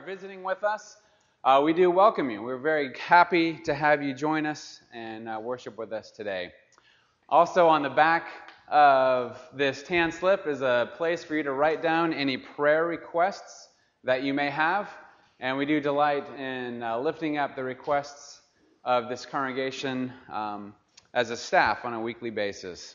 visiting with us, we do welcome you. We're very happy to have you join us and worship with us today. Also on the back of this tan slip is a place for you to write down any prayer requests that you may have, and we do delight in lifting up the requests of this congregation as a staff on a weekly basis.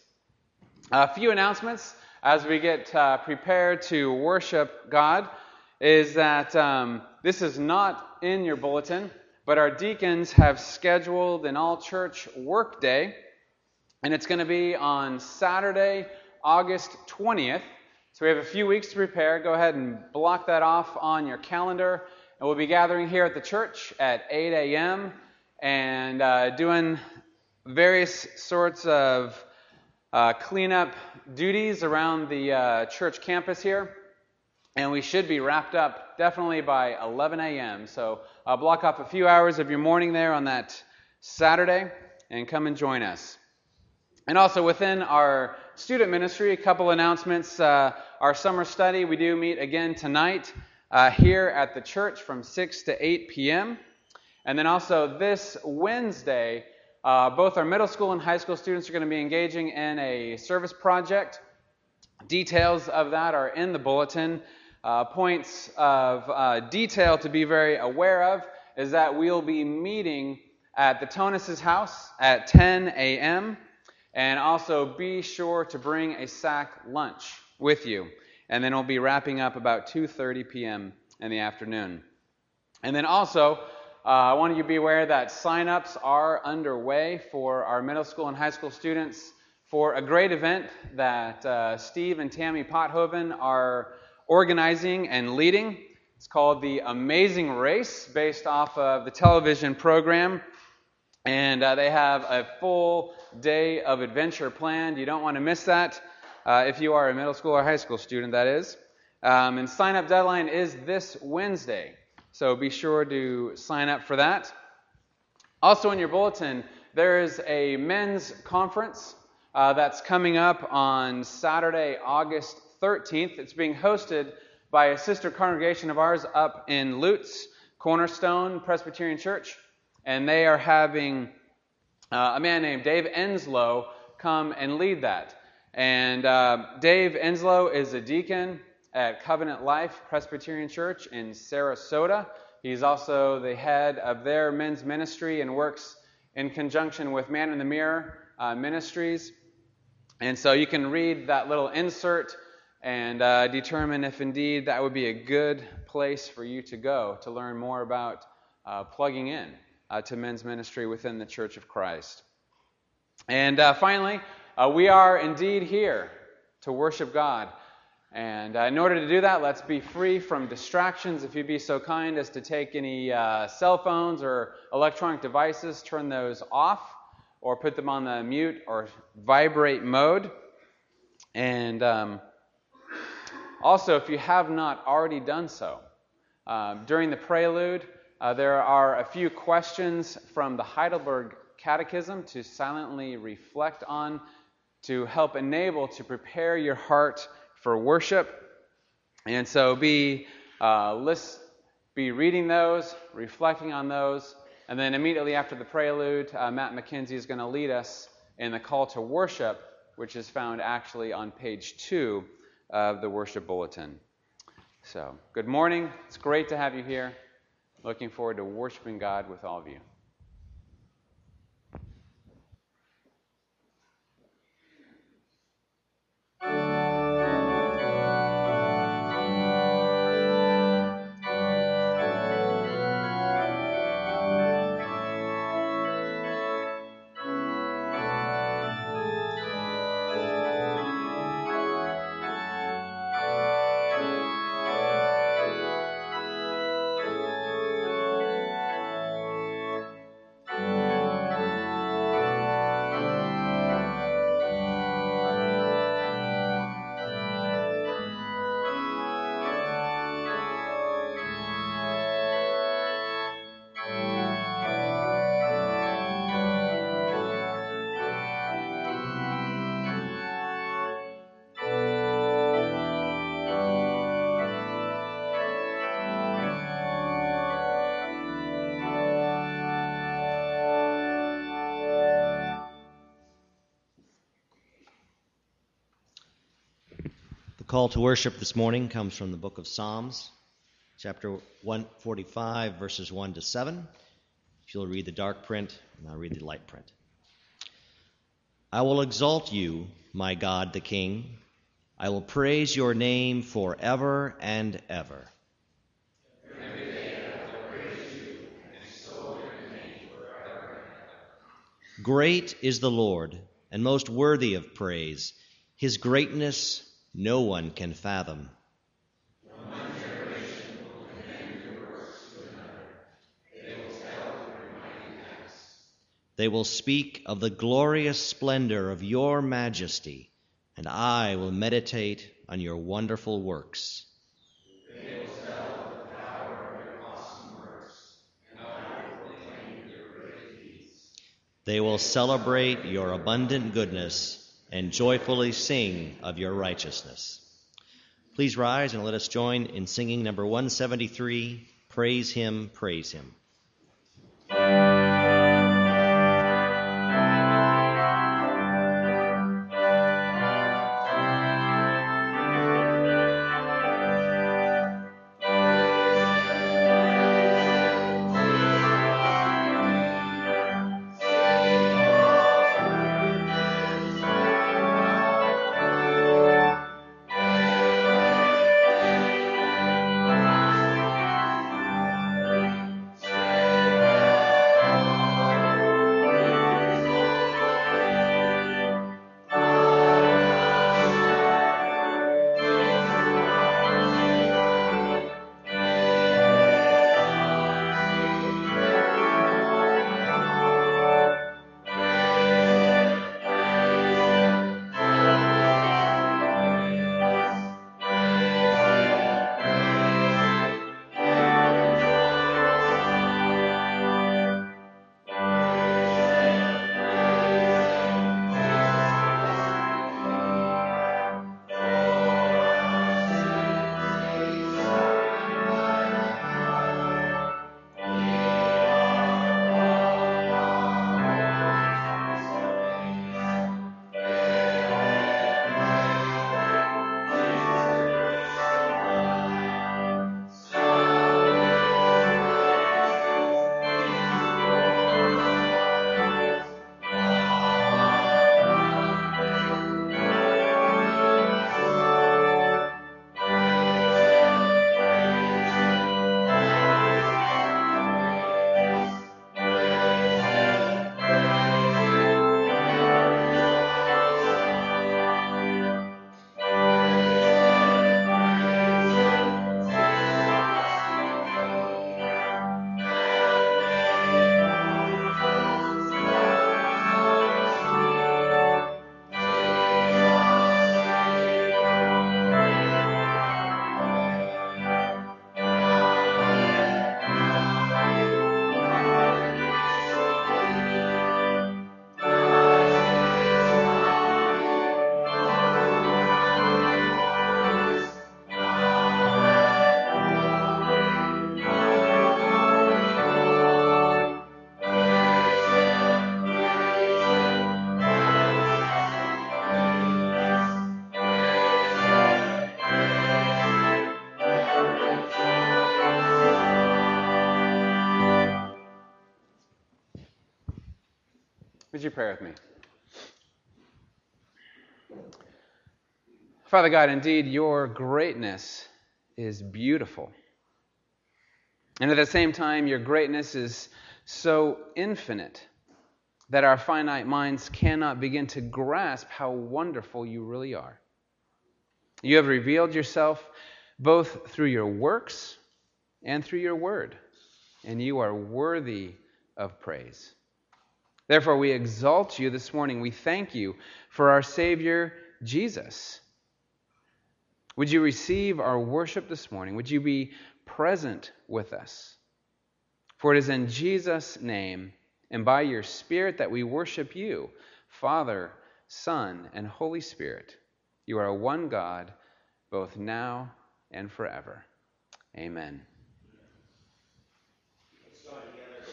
A few announcements as we get prepared to worship God is that this is not in your bulletin, but our deacons have scheduled an all-church work day, and it's going to be on Saturday, August 20th. So we have a few weeks to prepare. Go ahead and block that off on your calendar, and we'll be gathering here at the church at 8 a.m. and doing various sorts of cleanup duties around the church campus here. And we should be wrapped up definitely by 11 a.m. So block off a few hours of your morning there on that Saturday and come and join us. And also within our student ministry, a couple announcements. Our summer study, we do meet again tonight here at the church from 6 to 8 p.m. And then also this Wednesday, both our middle school and high school students are going to be engaging in a service project. Details of that are in the bulletin. Points of detail to be very aware of is that we'll be meeting at the Tonis' house at 10 a.m. And also be sure to bring a sack lunch with you. And then we'll be wrapping up about 2:30 p.m. in the afternoon. And then also, I want you to be aware that sign-ups are underway for our middle school and high school students for a great event that Steve and Tammy Pothoven are organizing and leading. It's called The Amazing Race, based off of the television program. And they have a full day of adventure planned. You don't want to miss that if you are a middle school or high school student, that is. And sign-up deadline is this Wednesday. So be sure to sign up for that. Also in your bulletin, there is a men's conference that's coming up on Saturday, August 13th. It's being hosted by a sister congregation of ours up in Lutz, Cornerstone Presbyterian Church. And they are having a man named Dave Enslow come and lead that. And Dave Enslow is a deacon at Covenant Life Presbyterian Church in Sarasota. He's also the head of their men's ministry and works in conjunction with Man in the Mirror Ministries. And so you can read that little insert and determine if indeed that would be a good place for you to go to learn more about plugging in to men's ministry within the Church of Christ. And finally, we are indeed here to worship God. And in order to do that, let's be free from distractions. If you'd be so kind as to take any cell phones or electronic devices, turn those off or put them on the mute or vibrate mode. And also, if you have not already done so, during the prelude, there are a few questions from the Heidelberg Catechism to silently reflect on, to help enable to prepare your heart for worship. And so be reading those, reflecting on those, and then immediately after the prelude, Matt McKenzie is going to lead us in the call to worship, which is found actually on page 2 of the worship bulletin. So, good morning. It's great to have you here. Looking forward to worshiping God with all of you. call to worship this morning comes from the book of Psalms, chapter 145, verses 1 to 7. If you'll read the dark print, and I'll read the light print. I will exalt you, my God the King. I will praise your name forever and ever. Every day I will praise you and extol your name forever and ever. Great is the Lord, and most worthy of praise. His greatness no one can fathom. From one generation will commend your works to another. They will tell of your mighty acts. They will speak of the glorious splendor of your majesty, and I will meditate on your wonderful works. They will tell of the power of your awesome works, and I will proclaim your great deeds. They will celebrate your abundant goodness and joyfully sing of your righteousness. Please rise and let us join in singing number 173, Praise Him, Praise Him. Would you pray with me? Father God, indeed, your greatness is beautiful. And at the same time, your greatness is so infinite that our finite minds cannot begin to grasp how wonderful you really are. You have revealed yourself both through your works and through your word, and you are worthy of praise. Therefore, we exalt you this morning. We thank you for our Savior, Jesus. Would you receive our worship this morning? Would you be present with us? For it is in Jesus' name and by your Spirit that we worship you, Father, Son, and Holy Spirit. You are one God, both now and forever. Amen.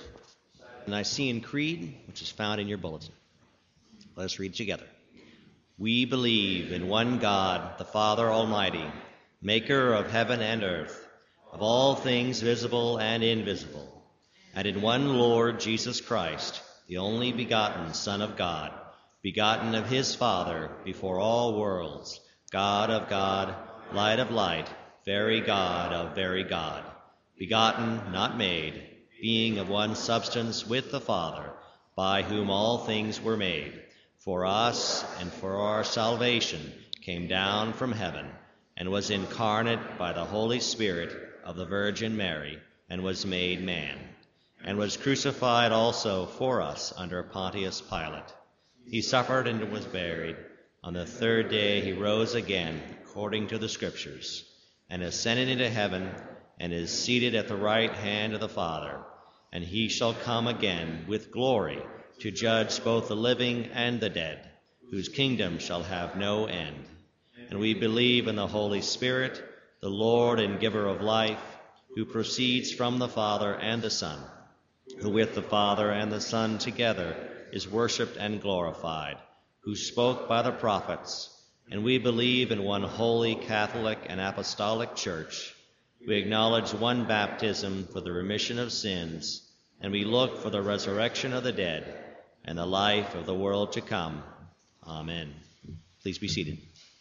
The Nicene Creed, which is found in your bulletin. Let us read together. We believe in one God, the Father Almighty, maker of heaven and earth, of all things visible and invisible, and in one Lord Jesus Christ, the only begotten Son of God, begotten of his Father before all worlds, God of God, light of light, very God of very God, begotten, not made, being of one substance with the Father, by whom all things were made, for us and for our salvation, came down from heaven, and was incarnate by the Holy Spirit of the Virgin Mary, and was made man, and was crucified also for us under Pontius Pilate. He suffered and was buried. On the third day he rose again, according to the Scriptures, and ascended into heaven, and is seated at the right hand of the Father. And he shall come again with glory to judge both the living and the dead, whose kingdom shall have no end. And we believe in the Holy Spirit, the Lord and giver of life, who proceeds from the Father and the Son, who with the Father and the Son together is worshipped and glorified, who spoke by the prophets. And we believe in one holy Catholic and Apostolic Church. We acknowledge one baptism for the remission of sins, and we look for the resurrection of the dead and the life of the world to come. Amen. Please be seated.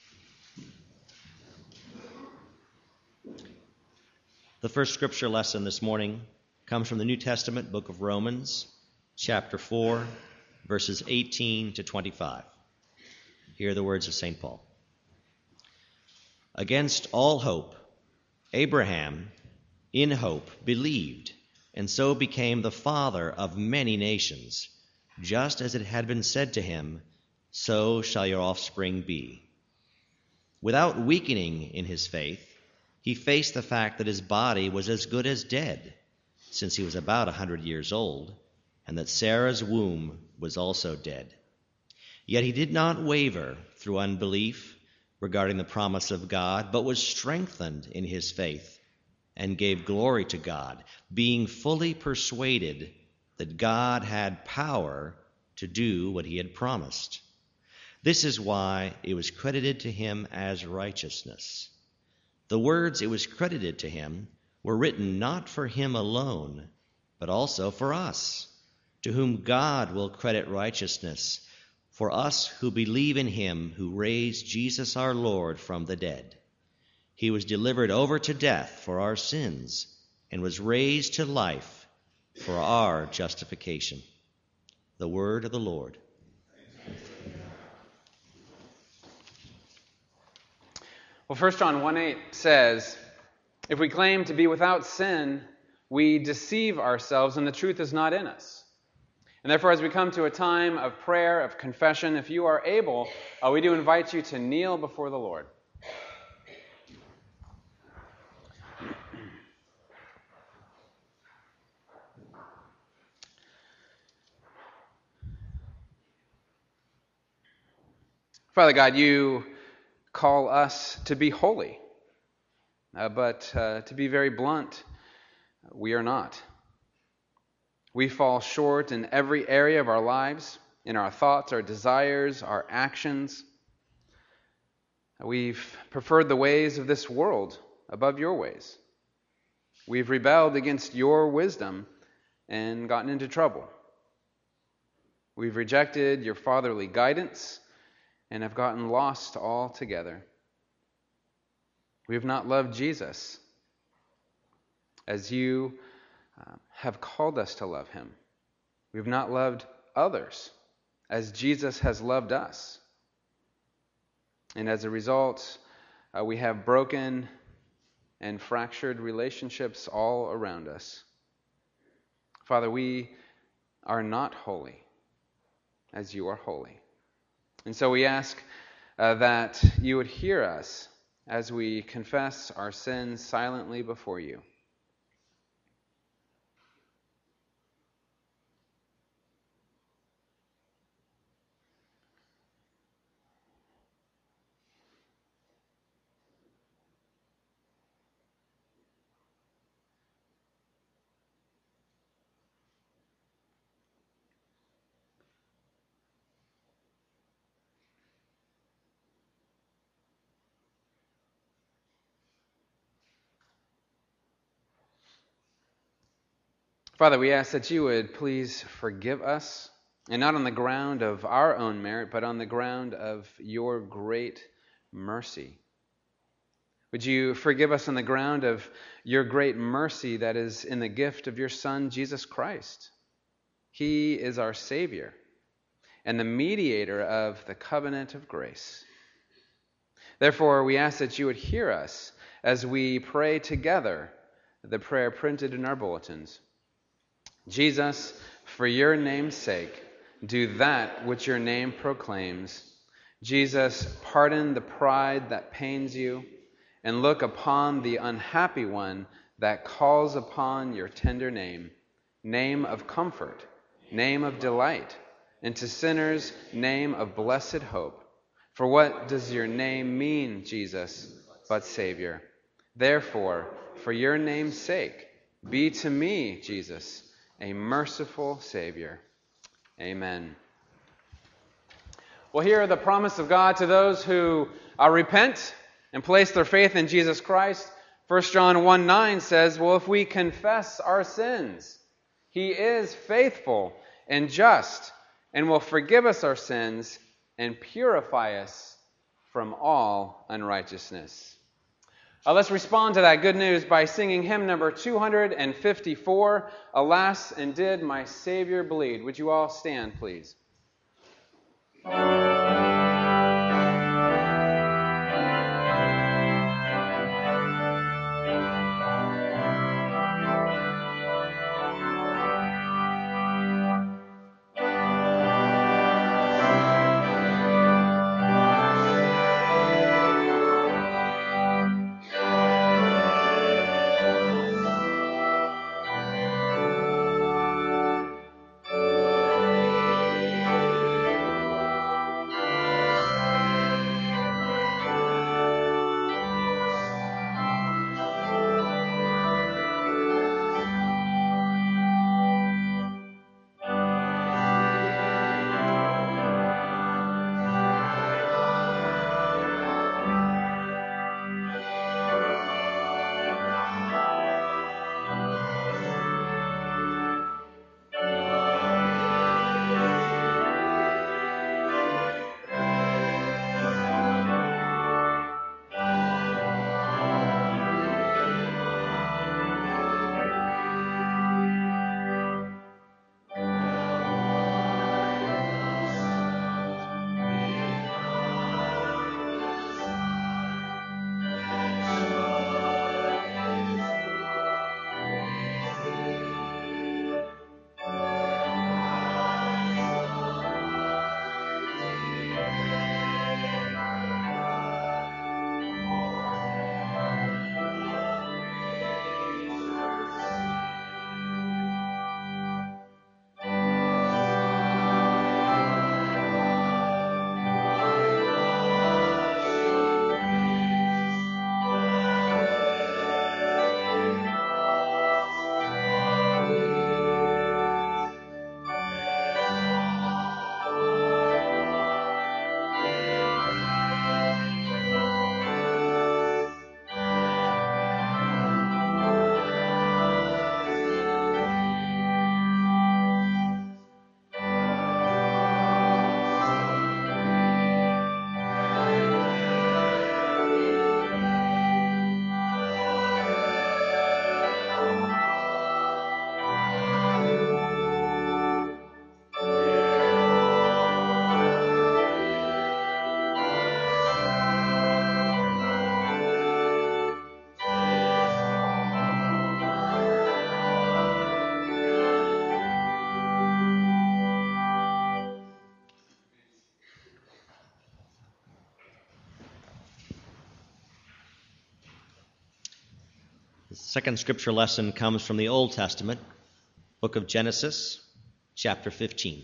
The first scripture lesson this morning comes from the New Testament book of Romans, chapter 4, verses 18 to 25. Hear the words of St. Paul. Against all hope, Abraham, in hope, believed, and so became the father of many nations, just as it had been said to him, so shall your offspring be. Without weakening in his faith, he faced the fact that his body was as good as dead, since he was about 100 years old, and that Sarah's womb was also dead. Yet he did not waver through unbelief regarding the promise of God, but was strengthened in his faith and gave glory to God, being fully persuaded that God had power to do what he had promised. This is why it was credited to him as righteousness. The words "it was credited to him" were written not for him alone, but also for us, to whom God will credit righteousness, for us who believe in him who raised Jesus our Lord from the dead. He was delivered over to death for our sins and was raised to life for our justification. The word of the Lord. Well, 1 John 1:8 says, if we claim to be without sin, we deceive ourselves and the truth is not in us. And therefore, as we come to a time of prayer, of confession, if you are able, we do invite you to kneel before the Lord. Father God, you call us to be holy, but to be very blunt, we are not. We fall short in every area of our lives, in our thoughts, our desires, our actions. We've preferred the ways of this world above your ways. We've rebelled against your wisdom and gotten into trouble. We've rejected your fatherly guidance and have gotten lost altogether. We have not loved Jesus as you have called us to love him. We have not loved others as Jesus has loved us. And as a result, we have broken and fractured relationships all around us. Father, we are not holy as you are holy. And so we ask that you would hear us as we confess our sins silently before you. Father, we ask that you would please forgive us, and not on the ground of our own merit, but on the ground of your great mercy. Would you forgive us on the ground of your great mercy that is in the gift of your Son, Jesus Christ? He is our Savior and the mediator of the covenant of grace. Therefore, we ask that you would hear us as we pray together the prayer printed in our bulletins. Jesus, for your name's sake, do that which your name proclaims. Jesus, pardon the pride that pains you, and look upon the unhappy one that calls upon your tender name, name of comfort, name of delight, and to sinners, name of blessed hope. For what does your name mean, Jesus, but Savior? Therefore, for your name's sake, be to me, Jesus, a merciful Savior. Amen. Well, here are the promise of God to those who repent and place their faith in Jesus Christ. 1 John 1:9 says, well, if we confess our sins, he is faithful and just and will forgive us our sins and purify us from all unrighteousness. Let's respond to that good news by singing hymn number 254, Alas, and Did My Savior Bleed? Would you all stand, please? The second scripture lesson comes from the Old Testament, book of Genesis, chapter 15.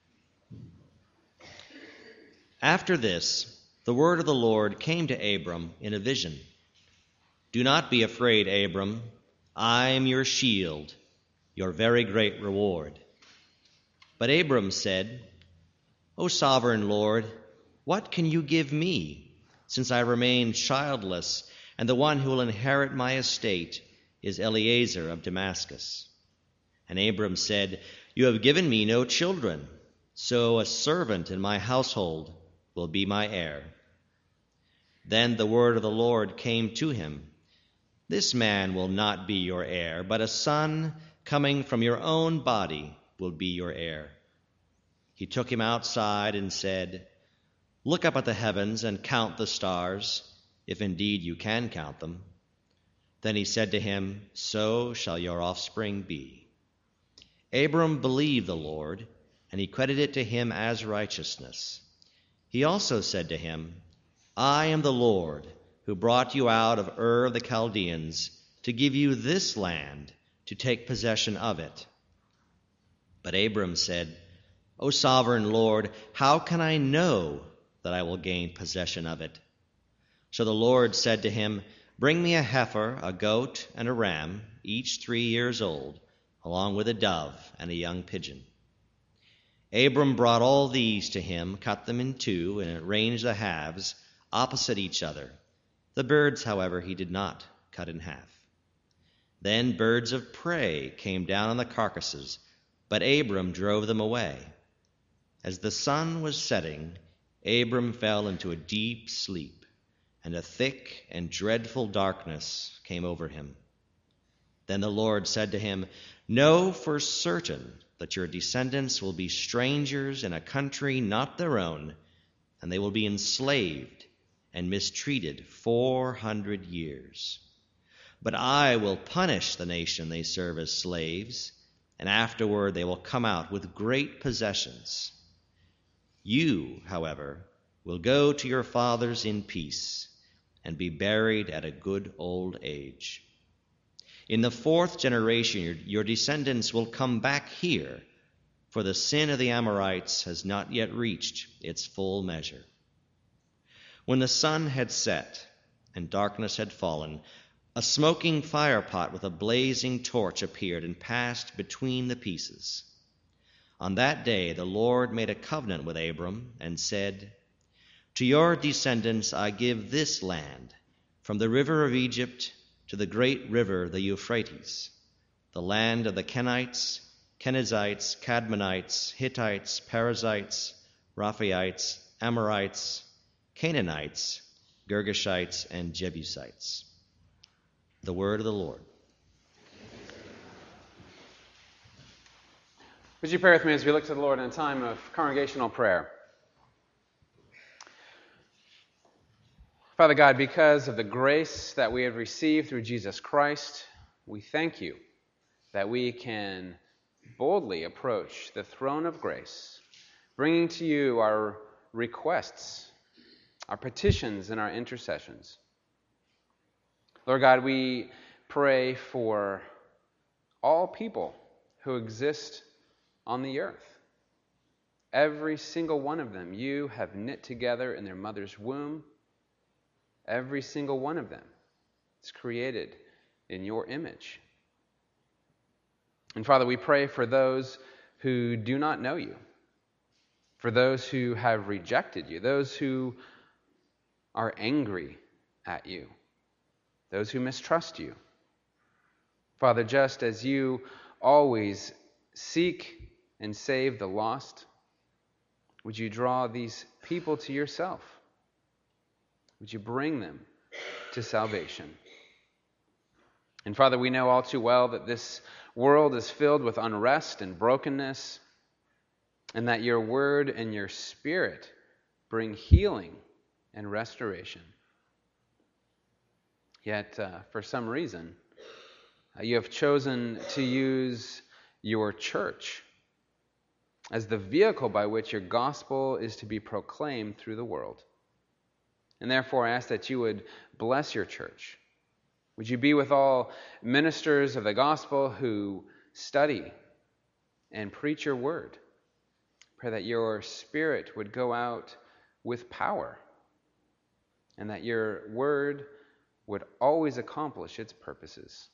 After this, the word of the Lord came to Abram in a vision. Do not be afraid, Abram. I am your shield, your very great reward. But Abram said, O sovereign Lord, what can you give me, since I remain childless, and the one who will inherit my estate is Eliezer of Damascus? And Abram said, You have given me no children, so a servant in my household will be my heir. Then the word of the Lord came to him, This man will not be your heir, but a son coming from your own body will be your heir. He took him outside and said, Look up at the heavens and count the stars, if indeed you can count them. Then he said to him, So shall your offspring be. Abram believed the Lord, and he credited it to him as righteousness. He also said to him, I am the Lord, who brought you out of Ur of the Chaldeans to give you this land to take possession of it. But Abram said, O sovereign Lord, how can I know that I will gain possession of it? So the Lord said to him, Bring me a heifer, a goat, and a ram, each 3 years old, along with a dove and a young pigeon. Abram brought all these to him, cut them in two, and arranged the halves opposite each other. The birds, however, he did not cut in half. Then birds of prey came down on the carcasses, but Abram drove them away. As the sun was setting, Abram fell into a deep sleep, and a thick and dreadful darkness came over him. Then the Lord said to him, Know for certain that your descendants will be strangers in a country not their own, and they will be enslaved and mistreated 400 years. But I will punish the nation they serve as slaves, and afterward they will come out with great possessions. You, however, will go to your fathers in peace and be buried at a good old age. In the 4th generation your descendants will come back here, for the sin of the Amorites has not yet reached its full measure. When the sun had set and darkness had fallen, a smoking firepot with a blazing torch appeared and passed between the pieces. On that day the Lord made a covenant with Abram and said, To your descendants I give this land, from the river of Egypt to the great river, the Euphrates, the land of the Kenites, Kenizzites, Cadmonites, Hittites, Perizzites, Rephaites, Amorites, Canaanites, Girgashites, and Jebusites. The word of the Lord. Would you pray with me as we look to the Lord in a time of congregational prayer? Father God, because of the grace that we have received through Jesus Christ, we thank you that we can boldly approach the throne of grace, bringing to you our requests, our petitions, and our intercessions. Lord God, we pray for all people who exist on the earth. Every single one of them you have knit together in their mother's womb. Every single one of them is created in your image. And Father, we pray for those who do not know you, for those who have rejected you, those who are angry at you, those who mistrust you. Father, just as you always seek and save the lost, would you draw these people to yourself? Would you bring them to salvation? And Father, we know all too well that this world is filled with unrest and brokenness, and that your word and your spirit bring healing and restoration. Yet, for some reason, you have chosen to use your church as the vehicle by which your gospel is to be proclaimed through the world. And therefore, I ask that you would bless your church. Would you be with all ministers of the gospel who study and preach your word? Pray that your spirit would go out with power, and that your word would always accomplish its purposes.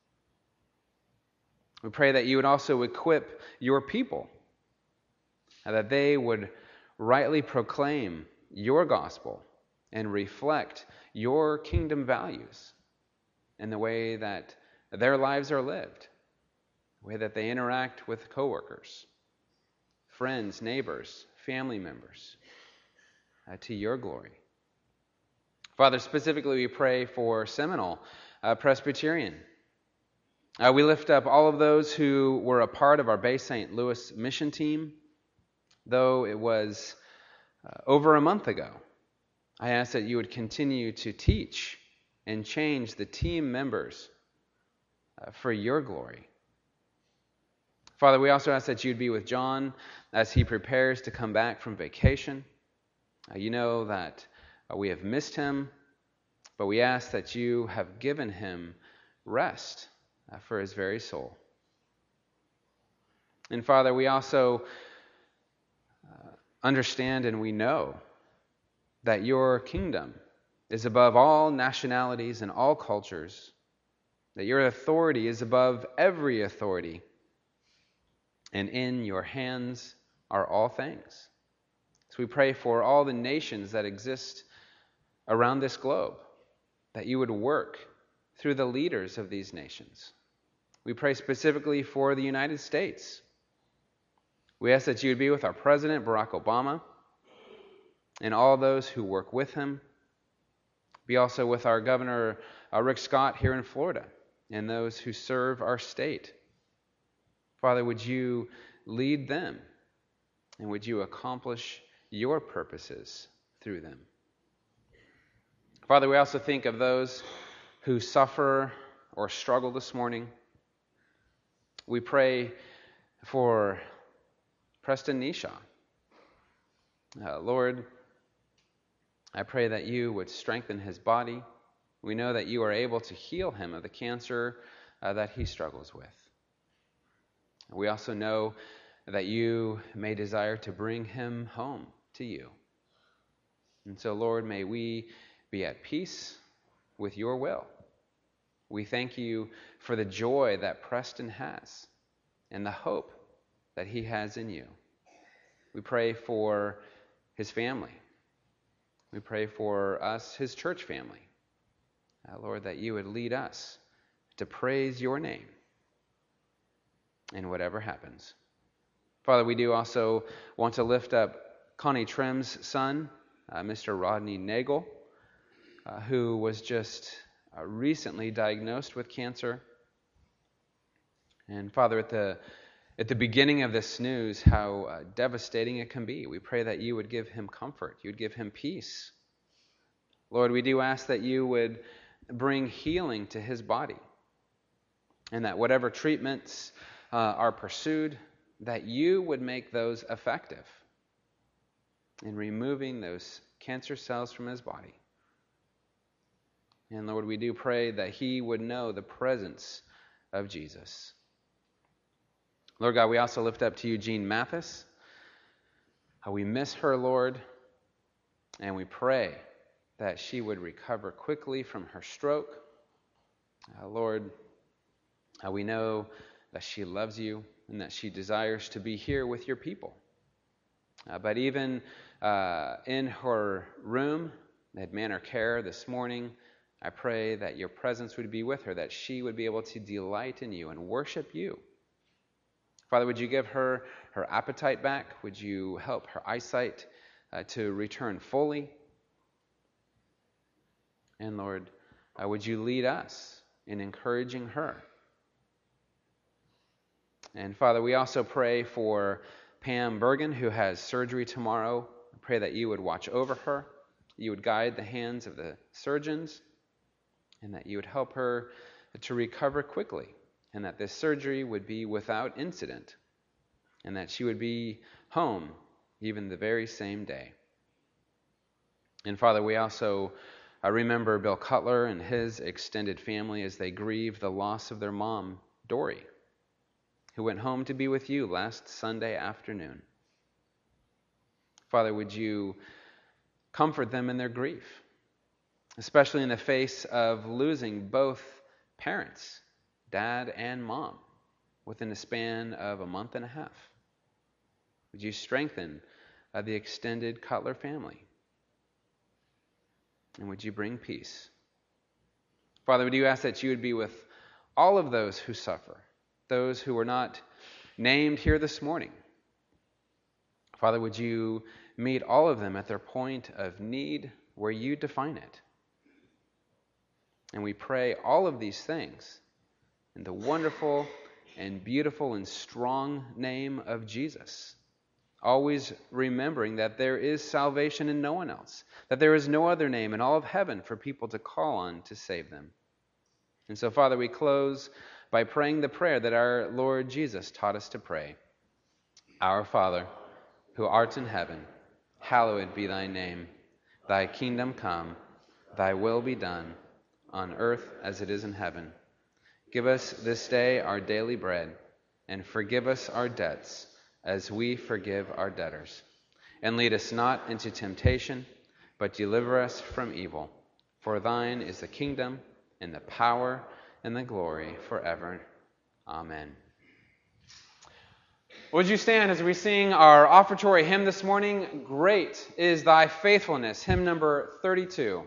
We pray that you would also equip your people, and that they would rightly proclaim your gospel and reflect your kingdom values in the way that their lives are lived. the way that they interact with coworkers, friends, neighbors, family members, to your glory. Father, specifically we pray for Seminole Presbyterian. We lift up all of those who were a part of our Bay St. Louis mission team, though it was over a month ago. I ask that you would continue to teach and change the team members for your glory. Father, we also ask that you'd be with John as he prepares to come back from vacation. You know that we have missed him, but we ask that you have given him rest for his very soul. And Father, we also understand and we know that your kingdom is above all nationalities and all cultures, that your authority is above every authority, and in your hands are all things. So we pray for all the nations that exist around this globe, that you would work through the leaders of these nations. We pray specifically for the United States. We ask that you would be with our President, Barack Obama, and all those who work with him. Be also with our Governor, Rick Scott, here in Florida, and those who serve our state. Father, would you lead them, and would you accomplish your purposes through them? Father, we also think of those who suffer or struggle this morning. We pray for Preston Nisha. Lord, I pray that you would strengthen his body. We know that you are able to heal him of the cancer that he struggles with. We also know that you may desire to bring him home to you. And so, Lord, may we be at peace with your will. We thank you for the joy that Preston has and the hope that he has in you. We pray for his family. We pray for us, his church family. Lord, that you would lead us to praise your name in whatever happens. Father, we do also want to lift up Connie Trim's son, Mr. Rodney Nagel, who was just recently diagnosed with cancer. And Father, at the beginning of this news, how devastating it can be, we pray that you would give him comfort, you would give him peace. Lord, we do ask that you would bring healing to his body, and that whatever treatments are pursued, that you would make those effective in removing those cancer cells from his body. And Lord, we do pray that he would know the presence of Jesus. Lord God, we also lift up to you Jean Mathis. We miss her, Lord, and we pray that she would recover quickly from her stroke. Lord, we know that she loves you and that she desires to be here with your people. But even in her room at Manor Care this morning, I pray that your presence would be with her, that she would be able to delight in you and worship you. Father, would you give her her appetite back? Would you help her eyesight to return fully? And Lord, would you lead us in encouraging her? And Father, we also pray for Pam Bergen, who has surgery tomorrow. I pray that you would watch over her, you would guide the hands of the surgeons, and that you would help her to recover quickly, and that this surgery would be without incident, and that she would be home even the very same day. And Father, we also remember Bill Cutler and his extended family as they grieve the loss of their mom, Dory, who went home to be with you last Sunday afternoon. Father, would you comfort them in their grief, especially in the face of losing both parents, dad and mom, within a span of a month and a half. Would you strengthen the extended Cutler family? And would you bring peace? Father, would you ask that you would be with all of those who suffer, those who were not named here this morning. Father, would you meet all of them at their point of need where you define it? And we pray all of these things in the wonderful and beautiful and strong name of Jesus, always remembering that there is salvation in no one else, that there is no other name in all of heaven for people to call on to save them. And so, Father, we close by praying the prayer that our Lord Jesus taught us to pray. Our Father, who art in heaven, hallowed be thy name. Thy kingdom come, thy will be done, on earth as it is in heaven. Give us this day our daily bread, and forgive us our debts, as we forgive our debtors. And lead us not into temptation, but deliver us from evil. For thine is the kingdom, and the power, and the glory forever. Amen. Would you stand as we sing our offertory hymn this morning? Great is thy faithfulness, hymn number 32.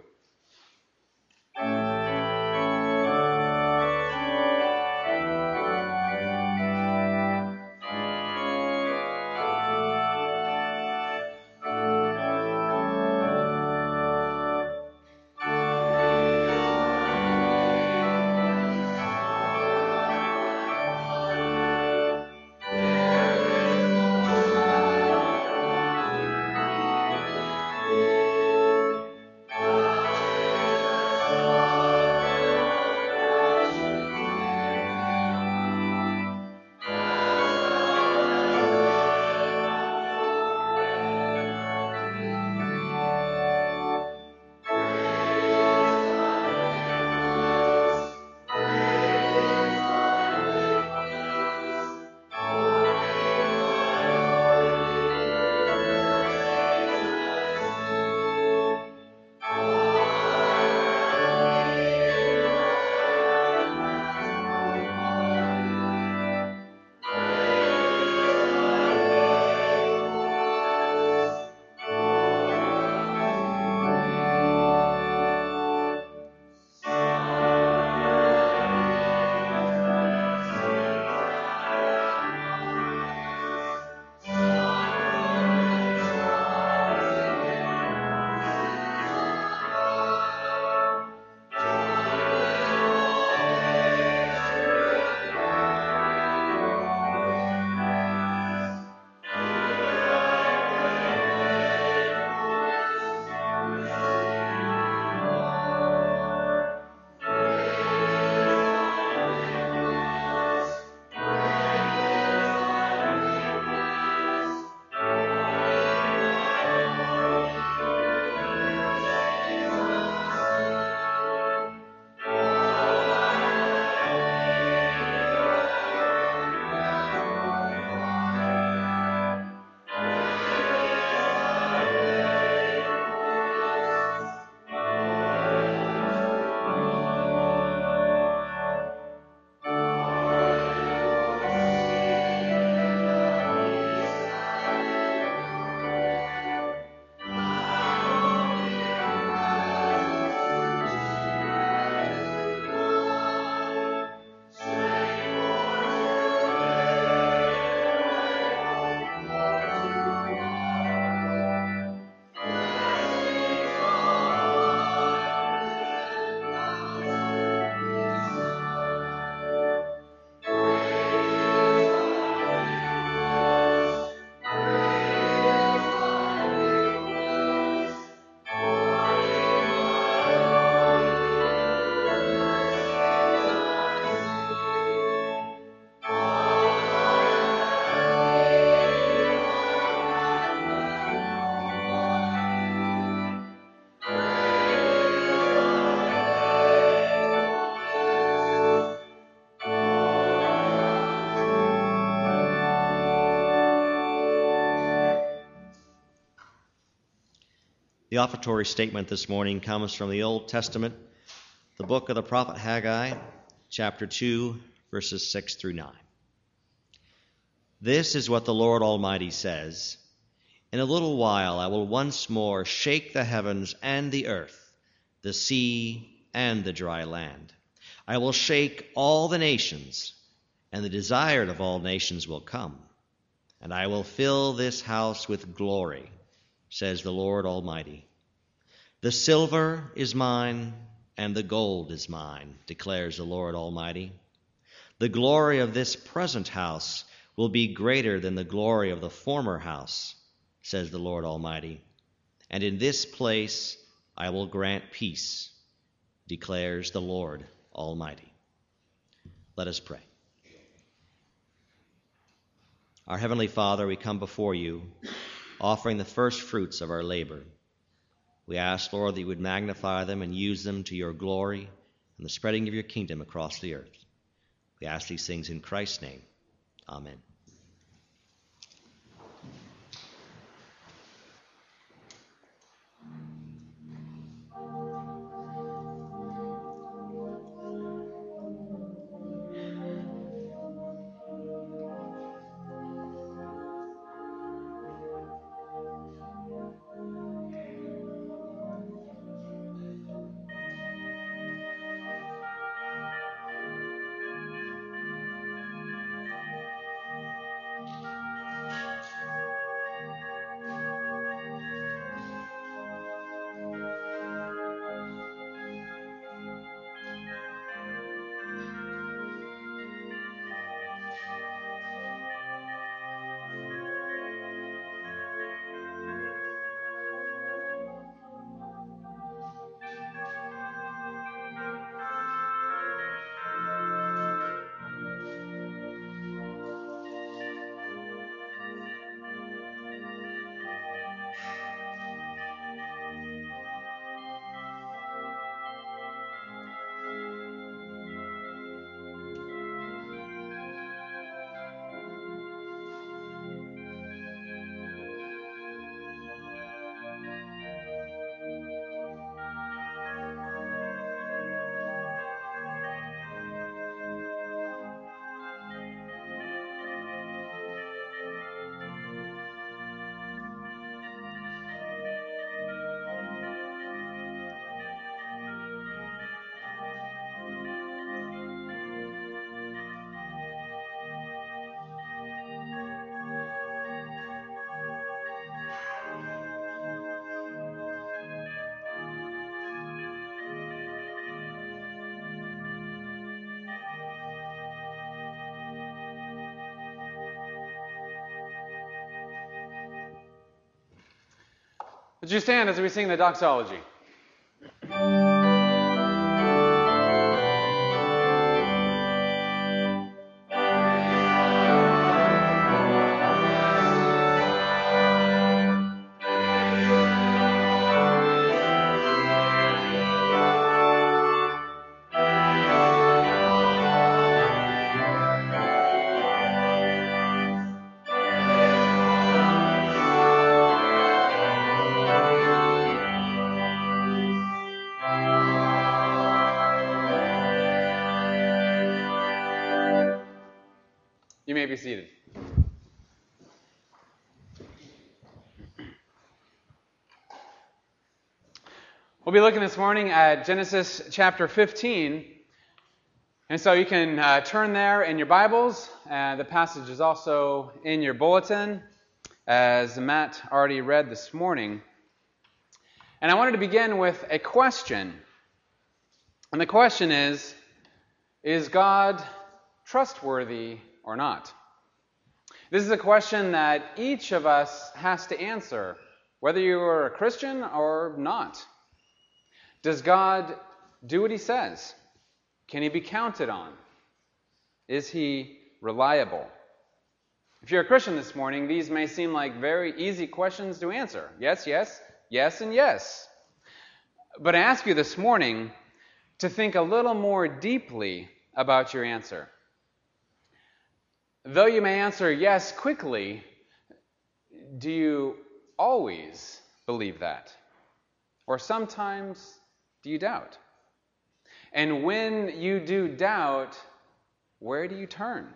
The offertory statement this morning comes from the Old Testament, the book of the prophet Haggai, chapter 2, verses 6 through 9. This is what the Lord Almighty says: In a little while I will once more shake the heavens and the earth, the sea and the dry land. I will shake all the nations, and the desired of all nations will come. And I will fill this house with glory, says the Lord Almighty. The silver is mine, and the gold is mine, declares the Lord Almighty. The glory of this present house will be greater than the glory of the former house, says the Lord Almighty. And in this place I will grant peace, declares the Lord Almighty. Let us pray. Our Heavenly Father, we come before you, offering the first fruits of our labor. We ask, Lord, that you would magnify them and use them to your glory and the spreading of your kingdom across the earth. We ask these things in Christ's name. Amen. Would you stand as we sing the doxology? You may be seated. We'll be looking this morning at Genesis chapter 15. And so you can turn there in your Bibles. The passage is also in your bulletin, as Matt already read this morning. And I wanted to begin with a question. And the question is God trustworthy or not? This is a question that each of us has to answer, whether you are a Christian or not. Does God do what he says? Can he be counted on? Is he reliable? If you're a Christian this morning, these may seem like very easy questions to answer. Yes, yes, yes, and yes. But I ask you this morning to think a little more deeply about your answer. Though you may answer yes quickly, do you always believe that? Or sometimes do you doubt? And when you do doubt, where do you turn?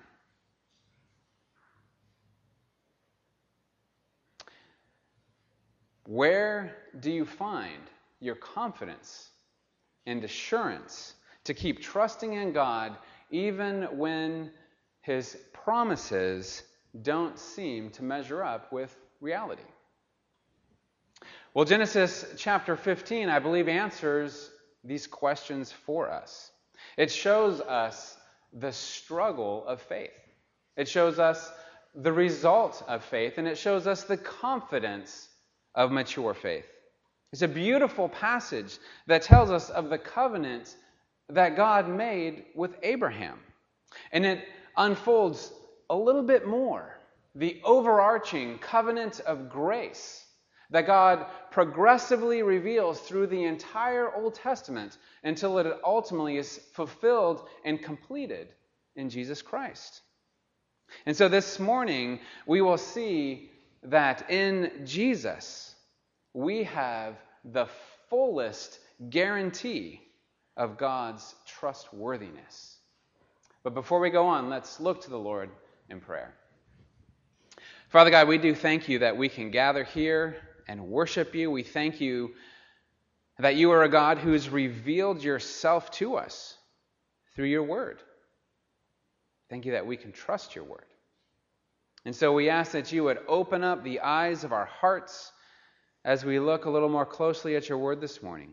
Where do you find your confidence and assurance to keep trusting in God even when his promises don't seem to measure up with reality. Well, Genesis chapter 15, I believe, answers these questions for us. It shows us the struggle of faith. It shows us the result of faith, and it shows us the confidence of mature faith. It's a beautiful passage that tells us of the covenant that God made with Abraham. And it unfolds a little bit more, the overarching covenant of grace that God progressively reveals through the entire Old Testament until it ultimately is fulfilled and completed in Jesus Christ. And so this morning, we will see that in Jesus, we have the fullest guarantee of God's trustworthiness. But before we go on, let's look to the Lord in prayer. Father God, we do thank you that we can gather here and worship you. We thank you that you are a God who has revealed yourself to us through your word. Thank you that we can trust your word. And so we ask that you would open up the eyes of our hearts as we look a little more closely at your word this morning.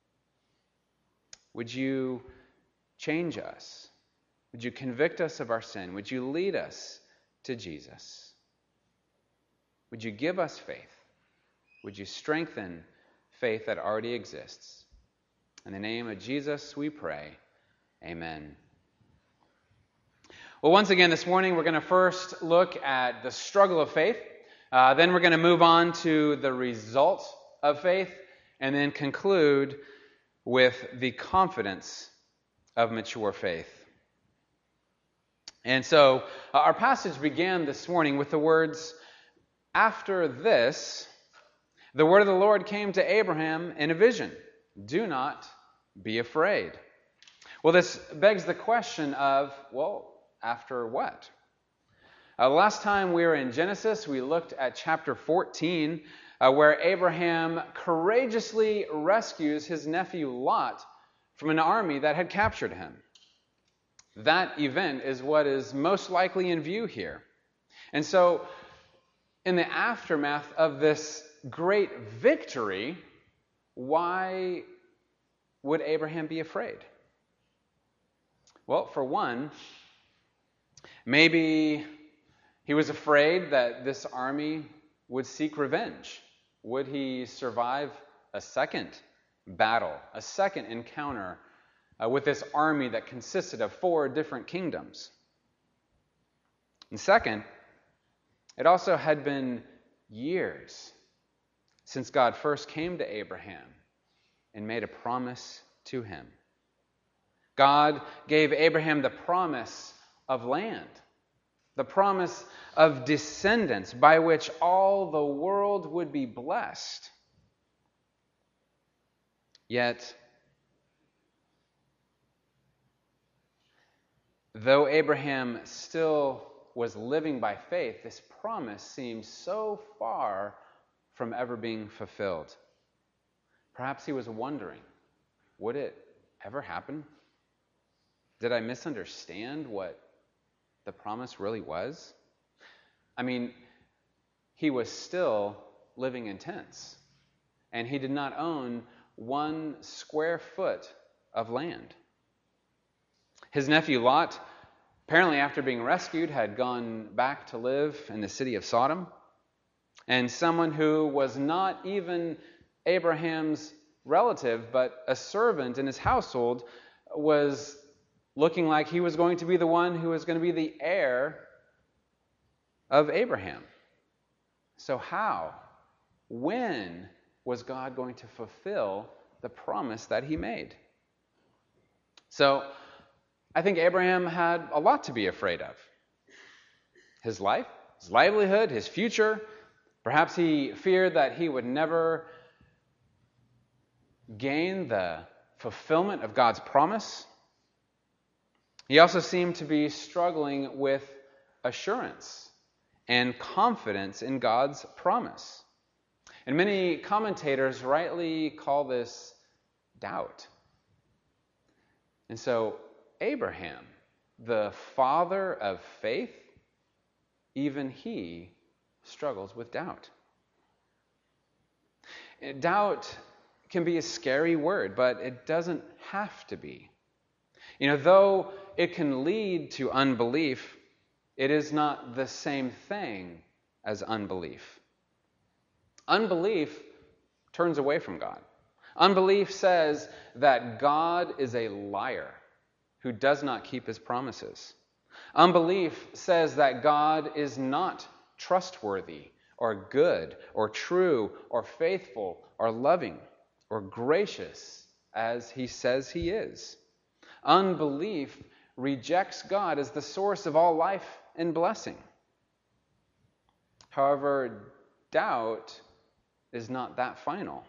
Would you change us? Would you convict us of our sin? Would you lead us to Jesus? Would you give us faith? Would you strengthen faith that already exists? In the name of Jesus, we pray. Amen. Well, once again, this morning, we're going to first look at the struggle of faith. Then we're going to move on to the result of faith, and then conclude with the confidence of mature faith. And so, our passage began this morning with the words, "After this, the word of the Lord came to Abraham in a vision. Do not be afraid." Well, this begs the question of, well, after what? Last time we were in Genesis, we looked at chapter 14, where Abraham courageously rescues his nephew Lot from an army that had captured him. That event is what is most likely in view here. And so, in the aftermath of this great victory, why would Abraham be afraid? Well, for one, maybe he was afraid that this army would seek revenge. Would he survive a second battle, a second encounter with this army that consisted of 4 different kingdoms? And second, it also had been years since God first came to Abraham and made a promise to him. God gave Abraham the promise of land, the promise of descendants by which all the world would be blessed. Yet, though Abraham still was living by faith, this promise seemed so far from ever being fulfilled. Perhaps he was wondering, would it ever happen? Did I misunderstand what the promise really was? I mean, he was still living in tents, and he did not own 1 square foot of land. His nephew Lot, apparently after being rescued, had gone back to live in the city of Sodom. And someone who was not even Abraham's relative, but a servant in his household, was looking like he was going to be the one who was going to be the heir of Abraham. So how, when was God going to fulfill the promise that he made? So I think Abraham had a lot to be afraid of. His life, his livelihood, his future. Perhaps he feared that he would never gain the fulfillment of God's promise. He also seemed to be struggling with assurance and confidence in God's promise. And many commentators rightly call this doubt. And so Abraham the father of faith, even he struggles with doubt. Doubt can be a scary word, but it doesn't have to be. Though it can lead to unbelief, it is not the same thing as unbelief. Unbelief turns away from God. Unbelief says that God is a liar who does not keep his promises. Unbelief says that God is not trustworthy or good or true or faithful or loving or gracious as he says he is. Unbelief rejects God as the source of all life and blessing. However, doubt is not that final.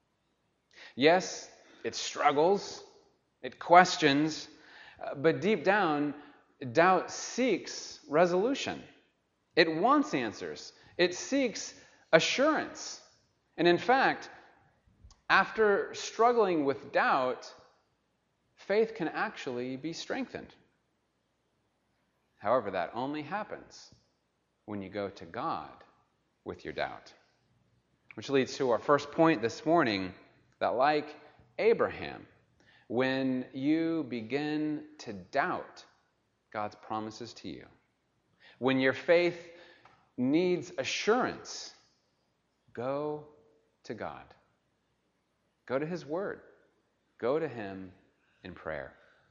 Yes, it struggles, it questions, but deep down, doubt seeks resolution. It wants answers. It seeks assurance. And in fact, after struggling with doubt, faith can actually be strengthened. However, that only happens when you go to God with your doubt. Which leads to our first point this morning, that like Abraham, when you begin to doubt God's promises to you, when your faith needs assurance, go to God. Go to his word. Go to him in prayer.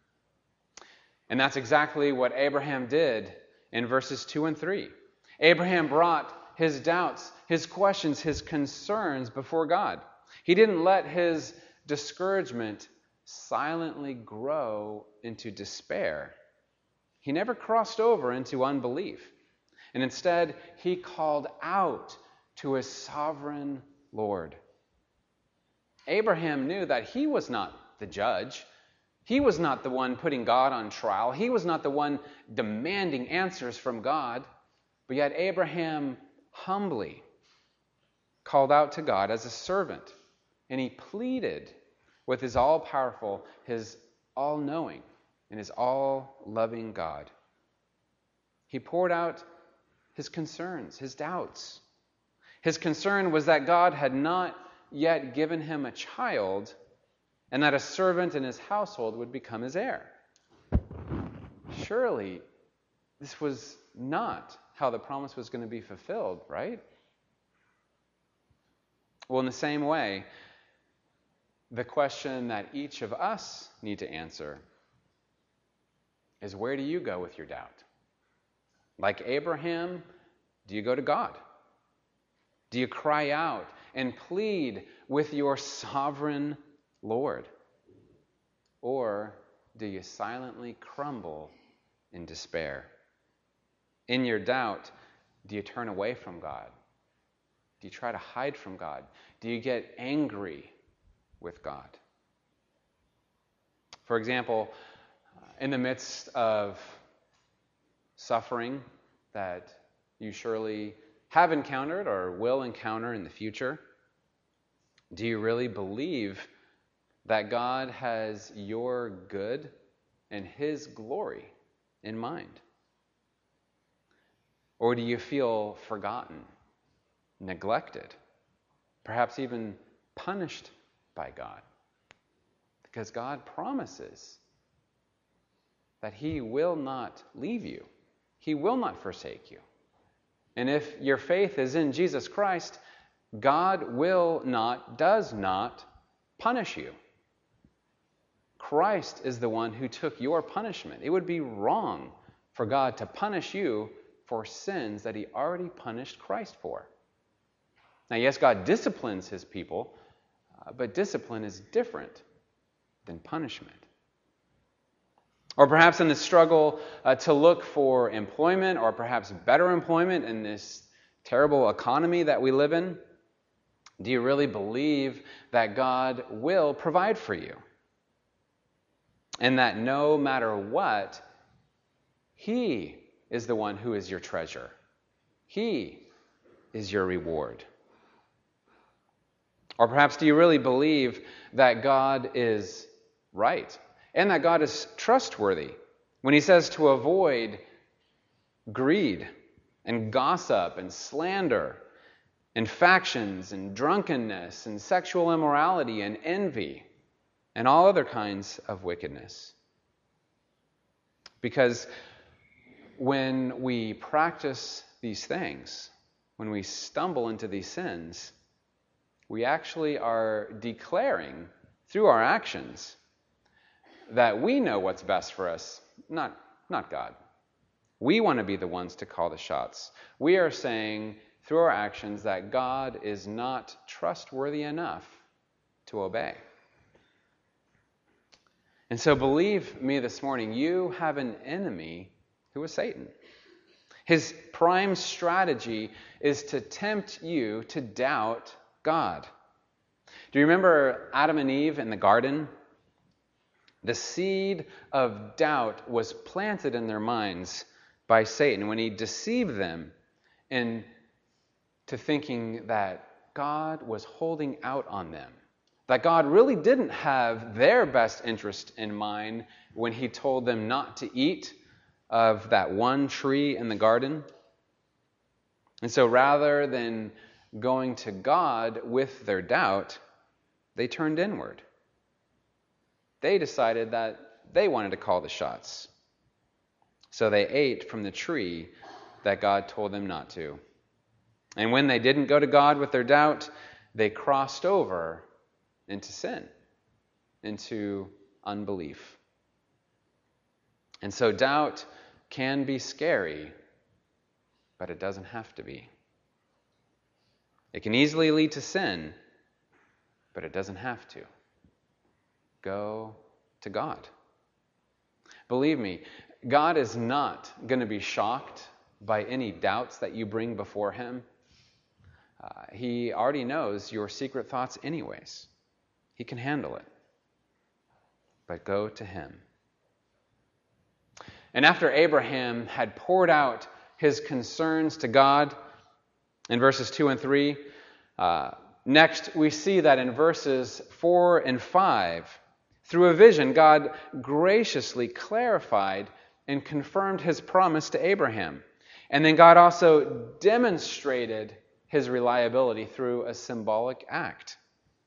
And that's exactly what Abraham did in verses 2 and 3. Abraham brought his doubts, his questions, his concerns before God. He didn't let his discouragement silently grow into despair. He never crossed over into unbelief. And instead, he called out to his sovereign Lord. Abraham knew that he was not the judge. He was not the one putting God on trial. He was not the one demanding answers from God. But yet Abraham humbly called out to God as a servant. And he pleaded with his all-powerful, his all-knowing, and his all-loving God. He poured out his concerns, his doubts. His concern was that God had not yet given him a child, and that a servant in his household would become his heir. Surely, this was not how the promise was going to be fulfilled, right? Well, in the same way, the question that each of us need to answer is, where do you go with your doubt? Like Abraham, do you go to God? Do you cry out and plead with your sovereign Lord? Or do you silently crumble in despair? In your doubt, do you turn away from God? Do you try to hide from God? Do you get angry with God? For example, in the midst of suffering that you surely have encountered or will encounter in the future, do you really believe that God has your good and his glory in mind? Or do you feel forgotten, neglected, perhaps even punished by God? Because God promises that he will not leave you. He will not forsake you. And if your faith is in Jesus Christ, God does not punish you. Christ is the one who took your punishment. It would be wrong for God to punish you for sins that he already punished Christ for. Now, yes, God disciplines his people, but discipline is different than punishment. Or perhaps in the struggle to look for employment, or perhaps better employment in this terrible economy that we live in, do you really believe that God will provide for you? And that no matter what, he is the one who is your treasure. He is your reward. Or perhaps do you really believe that God is right and that God is trustworthy, When he says to avoid greed and gossip and slander and factions and drunkenness and sexual immorality and envy and all other kinds of wickedness. Because when we practice these things, when we stumble into these sins, we actually are declaring through our actions that we know what's best for us, not God. We want to be the ones to call the shots. We are saying through our actions that God is not trustworthy enough to obey. And so believe me this morning, you have an enemy who is Satan. His prime strategy is to tempt you to doubt God. Do you remember Adam and Eve in the garden? The seed of doubt was planted in their minds by Satan when he deceived them into thinking that God was holding out on them, that God really didn't have their best interest in mind when he told them not to eat of that one tree in the garden. And so rather than going to God with their doubt, they turned inward. They decided that they wanted to call the shots. So they ate from the tree that God told them not to. And when they didn't go to God with their doubt, they crossed over into sin, into unbelief. And so doubt can be scary, but it doesn't have to be. It can easily lead to sin, but it doesn't have to. Go to God. Believe me, God is not going to be shocked by any doubts that you bring before him. He already knows your secret thoughts anyways. He can handle it. But go to him. And after Abraham had poured out his concerns to God in verses 2 and 3, next we see that in verses 4 and 5, through a vision, God graciously clarified and confirmed his promise to Abraham. And then God also demonstrated his reliability through a symbolic act.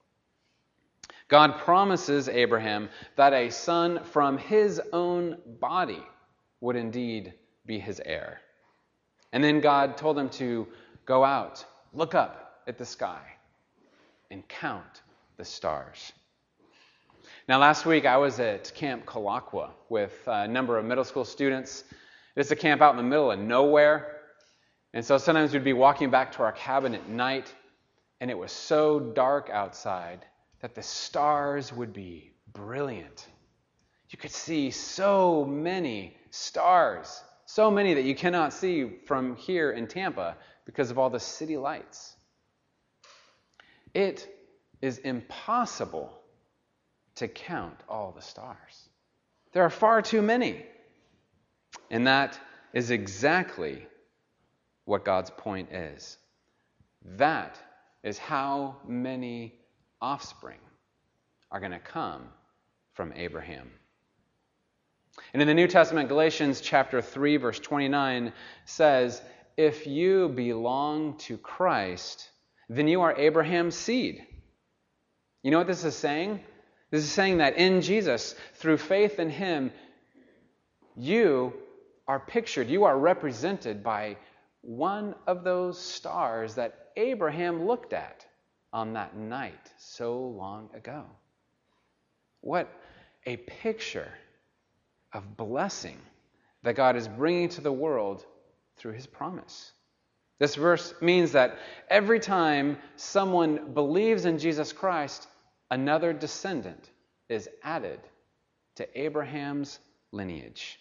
God promises Abraham that a son from his own body would indeed be his heir. And then God told him to go out, look up at the sky, and count the stars. Now, last week I was at Camp Kalakwa with a number of middle school students. It's a camp out in the middle of nowhere. And so sometimes we'd be walking back to our cabin at night, and it was so dark outside that the stars would be brilliant. You could see so many stars, so many that you cannot see from here in Tampa because of all the city lights. It is impossible to count all the stars. There are far too many. And that is exactly what God's point is. That is how many offspring are going to come from Abraham. And in the New Testament, Galatians chapter 3, verse 29 says, if you belong to Christ, then you are Abraham's seed. You know what this is saying? This is saying that in Jesus, through faith in him, you are pictured, you are represented by one of those stars that Abraham looked at on that night so long ago. What a picture of blessing that God is bringing to the world through his promise. This verse means that every time someone believes in Jesus Christ, another descendant is added to Abraham's lineage.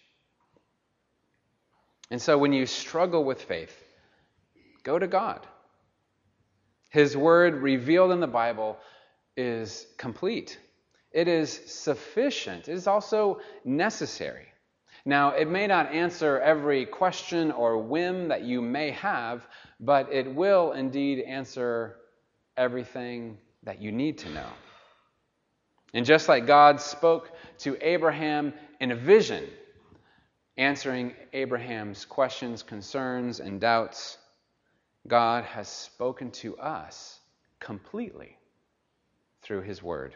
And so when you struggle with faith, go to God. His word revealed in the Bible is complete. It is sufficient. It is also necessary. Now, it may not answer every question or whim that you may have, but it will indeed answer everything that you need to know. And just like God spoke to Abraham in a vision answering Abraham's questions, concerns, and doubts, God has spoken to us completely through His Word.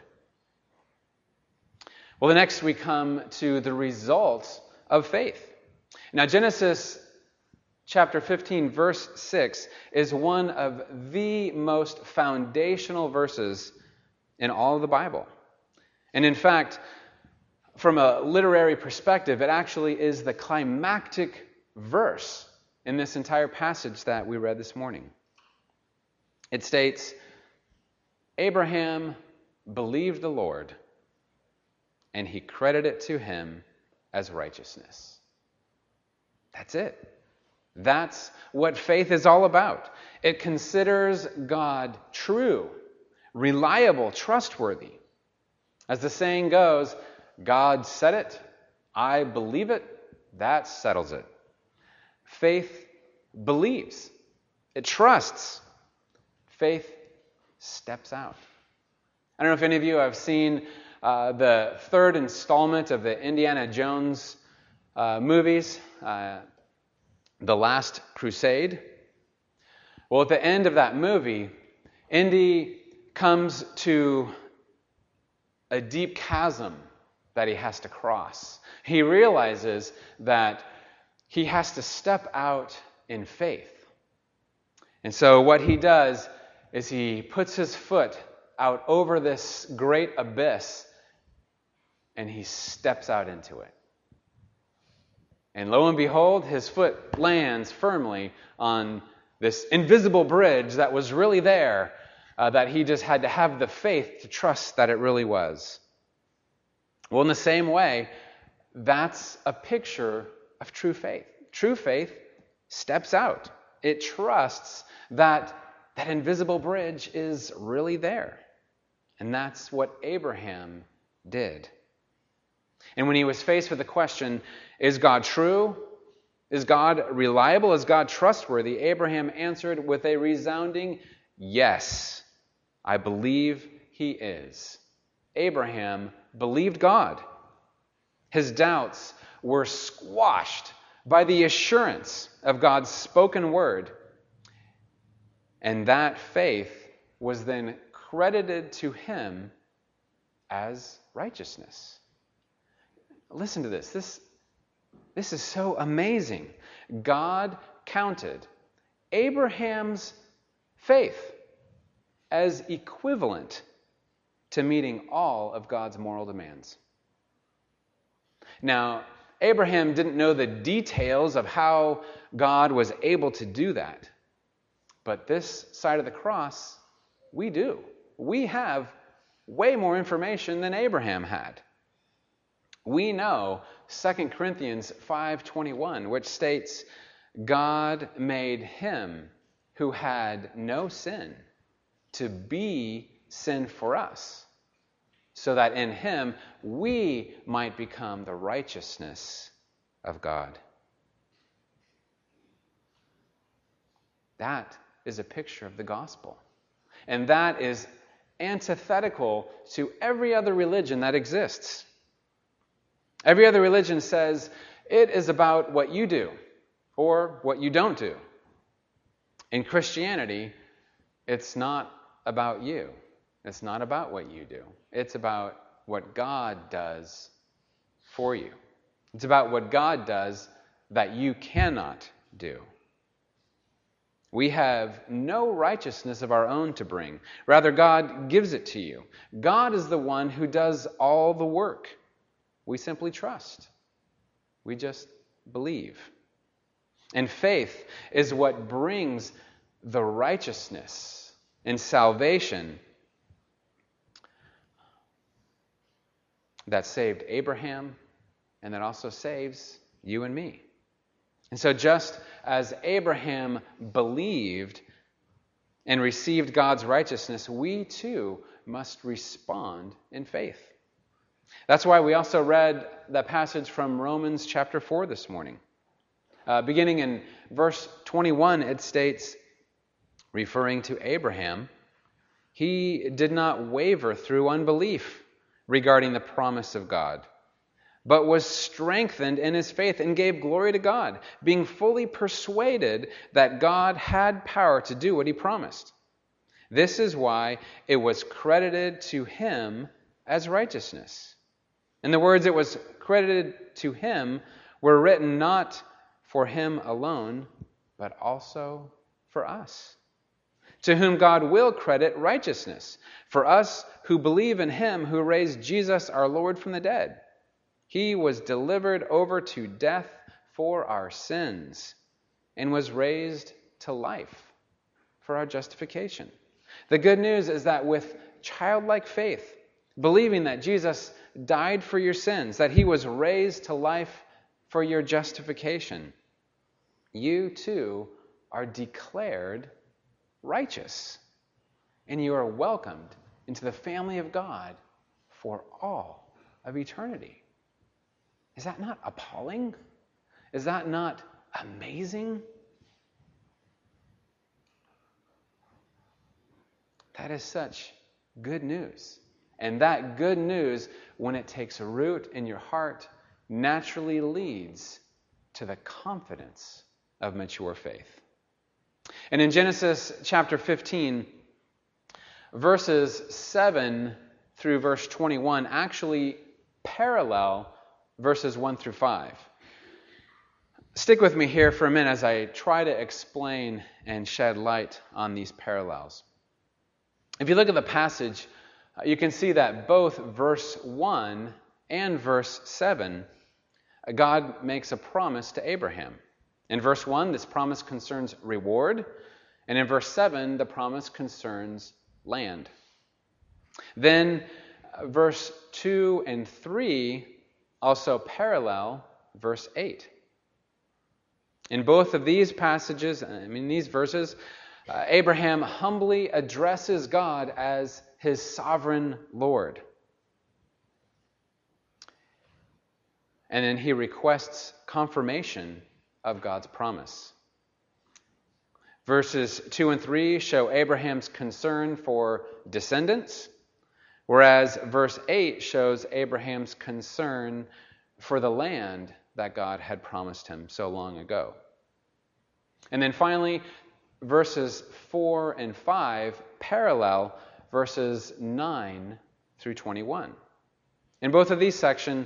Well, next we come to the results of faith. Now, Genesis chapter 15, verse 6 is one of the most foundational verses in all of the Bible. And in fact, from a literary perspective, it actually is the climactic verse in this entire passage that we read this morning. It states, Abraham believed the Lord, and He credited it to him as righteousness. That's it. That's what faith is all about. It considers God true, reliable, trustworthy. As the saying goes, God said it, I believe it, that settles it. Faith believes. It trusts. Faith steps out. I don't know if any of you have seen the third installment of the Indiana Jones movies, The Last Crusade. Well, at the end of that movie, Indy comes to a deep chasm that he has to cross. He realizes that he has to step out in faith. And so what he does is he puts his foot out over this great abyss and he steps out into it. And lo and behold, his foot lands firmly on this invisible bridge that was really there, that he just had to have the faith to trust that it really was. Well, in the same way, that's a picture of true faith. True faith steps out. It trusts that that invisible bridge is really there. And that's what Abraham did. And when he was faced with the question, is God true? Is God reliable? Is God trustworthy? Abraham answered with a resounding yes. I believe He is. Abraham believed God. His doubts were squashed by the assurance of God's spoken word. And that faith was then credited to him as righteousness. Listen to this. This is so amazing. God counted Abraham's faith as equivalent to meeting all of God's moral demands. Now, Abraham didn't know the details of how God was able to do that. But this side of the cross, we do. We have way more information than Abraham had. We know 2 Corinthians 5:21, which states, God made him who had no sin to be sin for us, so that in him we might become the righteousness of God. That is a picture of the gospel. And that is antithetical to every other religion that exists. Every other religion says it is about what you do or what you don't do. In Christianity, it's not about you. It's not about what you do. It's about what God does for you. It's about what God does that you cannot do. We have no righteousness of our own to bring. Rather, God gives it to you. God is the one who does all the work. We simply trust. We just believe. And faith is what brings the righteousness and salvation that saved Abraham and that also saves you and me. And so just as Abraham believed and received God's righteousness, we too must respond in faith. That's why we also read the passage from Romans chapter 4 this morning. Beginning in verse 21, it states, referring to Abraham, he did not waver through unbelief regarding the promise of God, but was strengthened in his faith and gave glory to God, being fully persuaded that God had power to do what he promised. This is why it was credited to him as righteousness. And the words "it was credited to him" were written not for him alone, but also for us, to whom God will credit righteousness, for us who believe in him who raised Jesus our Lord from the dead. He was delivered over to death for our sins and was raised to life for our justification. The good news is that with childlike faith, believing that Jesus died for your sins, that he was raised to life for your justification, you too are declared righteous, and you are welcomed into the family of God for all of eternity. Is that not appalling? Is that not amazing? That is such good news. And that good news, when it takes root in your heart, naturally leads to the confidence of mature faith. And in Genesis chapter 15, verses 7 through verse 21 actually parallel verses 1 through 5. Stick with me here for a minute as I try to explain and shed light on these parallels. If you look at the passage, you can see that both verse 1 and verse 7, God makes a promise to Abraham. In verse 1, this promise concerns reward, and in verse 7, the promise concerns land. Then verse 2 and 3 also parallel verse 8. In both of these passages, these verses, Abraham humbly addresses God as his sovereign Lord. And then he requests confirmation of God's promise. Verses 2 and 3 show Abraham's concern for descendants, whereas verse 8 shows Abraham's concern for the land that God had promised him so long ago. And then finally, verses 4 and 5 parallel verses 9 through 21. In both of these sections,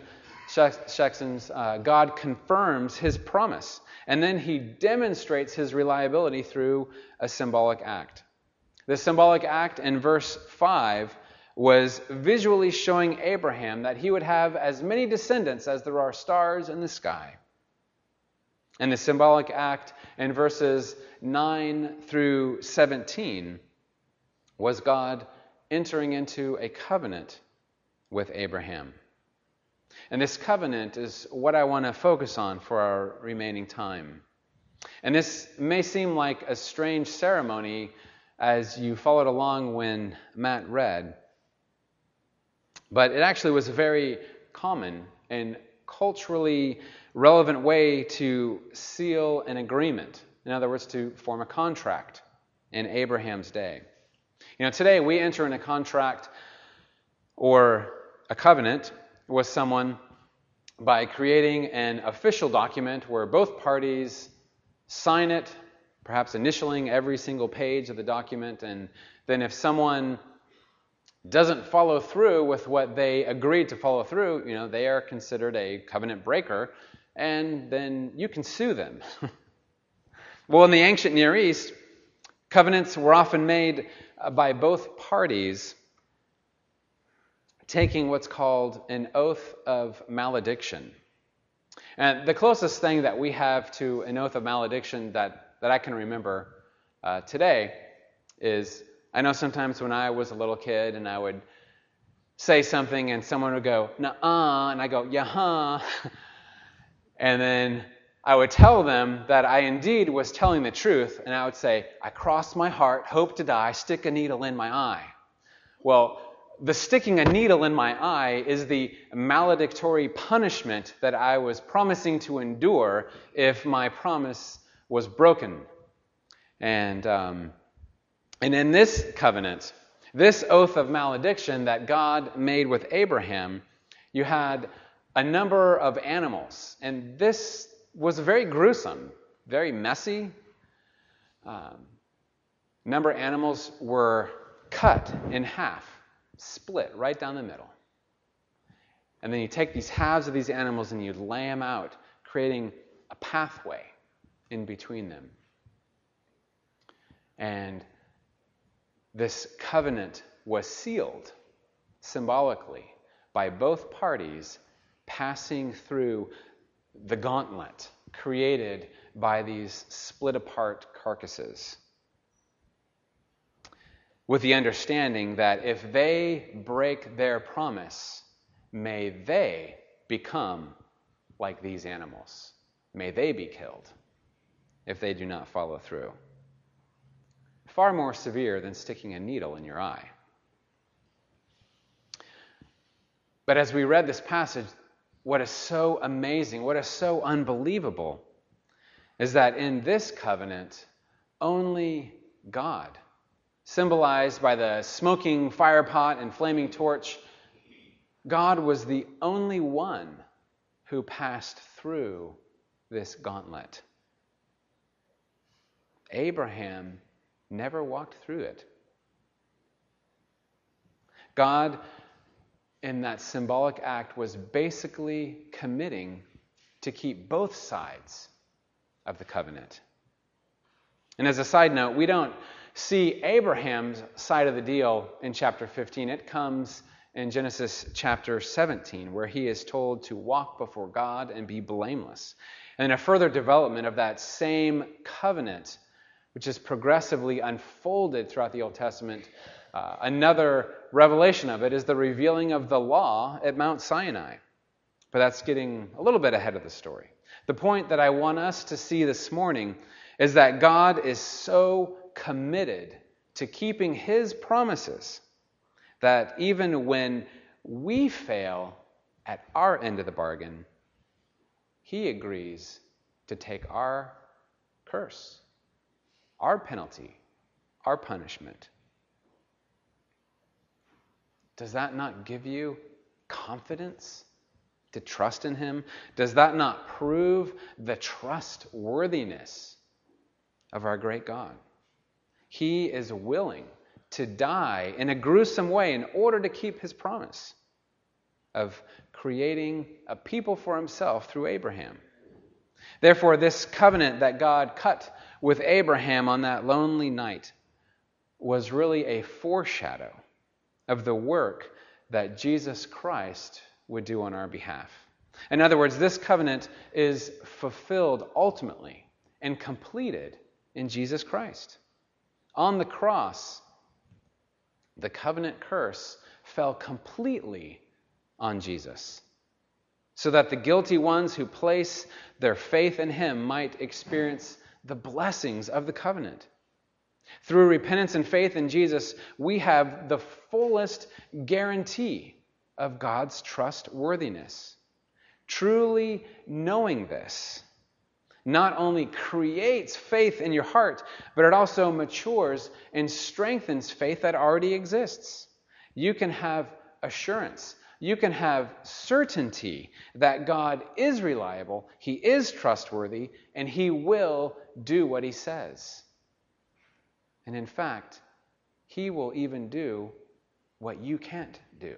God confirms his promise, and then he demonstrates his reliability through a symbolic act. The symbolic act in verse 5 was visually showing Abraham that he would have as many descendants as there are stars in the sky. And the symbolic act in verses 9 through 17 was God entering into a covenant with Abraham. And this covenant is what I want to focus on for our remaining time. And this may seem like a strange ceremony as you followed along when Matt read, but it actually was a very common and culturally relevant way to seal an agreement. In other words, to form a contract in Abraham's day. Today we enter in a contract or a covenant with someone by creating an official document where both parties sign it, perhaps initialing every single page of the document, and then if someone doesn't follow through with what they agreed to follow through, they are considered a covenant breaker, and then you can sue them. Well, in the ancient Near East, covenants were often made by both parties taking what's called an oath of malediction. And the closest thing that we have to an oath of malediction that I can remember today is, I know sometimes when I was a little kid and I would say something and someone would go, "Nuh-uh," and I go, "Yeah-huh." And then I would tell them that I indeed was telling the truth, and I would say, "I cross my heart, hope to die, stick a needle in my eye." Well, the sticking a needle in my eye is the maledictory punishment that I was promising to endure if my promise was broken. And in this covenant, this oath of malediction that God made with Abraham, you had a number of animals. And this was very gruesome, very messy. Number of animals were cut in half, split right down the middle. And then you take these halves of these animals and you lay them out, creating a pathway in between them. And this covenant was sealed symbolically by both parties passing through the gauntlet created by these split apart carcasses, with the understanding that if they break their promise, may they become like these animals. May they be killed if they do not follow through. Far more severe than sticking a needle in your eye. But as we read this passage, what is so amazing, what is so unbelievable, is that in this covenant, only God, symbolized by the smoking fire pot and flaming torch, God was the only one who passed through this gauntlet. Abraham never walked through it. God, in that symbolic act, was basically committing to keep both sides of the covenant. And as a side note, we don't see Abraham's side of the deal in chapter 15. It comes in Genesis chapter 17, where he is told to walk before God and be blameless. And a further development of that same covenant, which is progressively unfolded throughout the Old Testament, another revelation of it is the revealing of the law at Mount Sinai. But that's getting a little bit ahead of the story. The point that I want us to see this morning is that God is so committed to keeping his promises that even when we fail at our end of the bargain, he agrees to take our curse, our penalty, our punishment. Does that not give you confidence to trust in him? Does that not prove the trustworthiness of our great God? He is willing to die in a gruesome way in order to keep his promise of creating a people for himself through Abraham. Therefore, this covenant that God cut with Abraham on that lonely night was really a foreshadow of the work that Jesus Christ would do on our behalf. In other words, this covenant is fulfilled ultimately and completed in Jesus Christ. On the cross, the covenant curse fell completely on Jesus, so that the guilty ones who place their faith in him might experience the blessings of the covenant. Through repentance and faith in Jesus, we have the fullest guarantee of God's trustworthiness. Truly knowing this not only creates faith in your heart, but it also matures and strengthens faith that already exists. You can have assurance. You can have certainty that God is reliable, he is trustworthy, and he will do what he says. And in fact, he will even do what you can't do.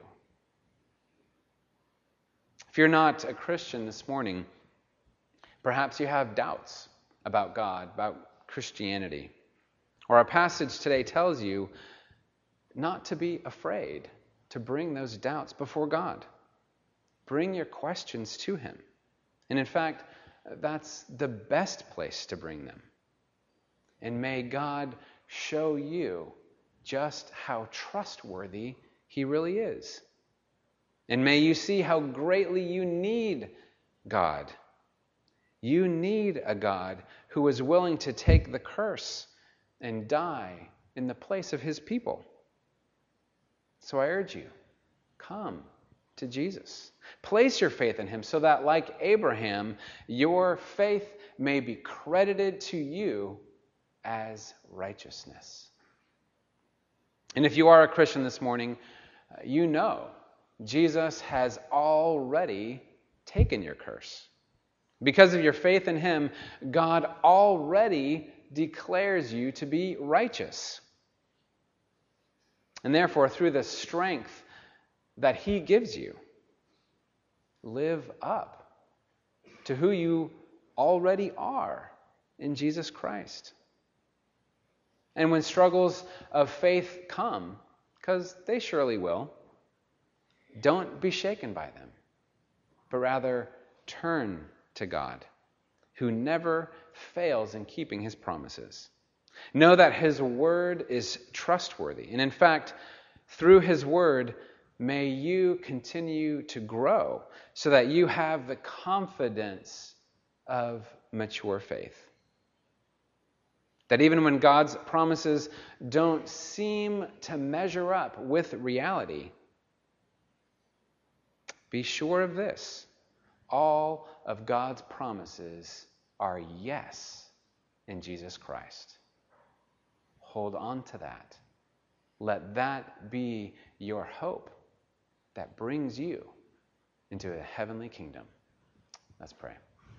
If you're not a Christian this morning, perhaps you have doubts about God, about Christianity. Or our passage today tells you not to be afraid to bring those doubts before God. Bring your questions to him. And in fact, that's the best place to bring them. And may God show you just how trustworthy he really is. And may you see how greatly you need God. You need a God who is willing to take the curse and die in the place of his people. So I urge you, come to Jesus. Place your faith in him so that, like Abraham, your faith may be credited to you as righteousness. And if you are a Christian this morning, you know Jesus has already taken your curse. Because of your faith in him, God already declares you to be righteous. And therefore, through the strength that he gives you, live up to who you already are in Jesus Christ. And when struggles of faith come, because they surely will, don't be shaken by them, but rather turn to God, who never fails in keeping his promises. Know that his word is trustworthy. And in fact, through his word, may you continue to grow so that you have the confidence of mature faith. That even when God's promises don't seem to measure up with reality, be sure of this: all of God's promises are yes in Jesus Christ. Hold on to that. Let that be your hope that brings you into a heavenly kingdom. Let's pray.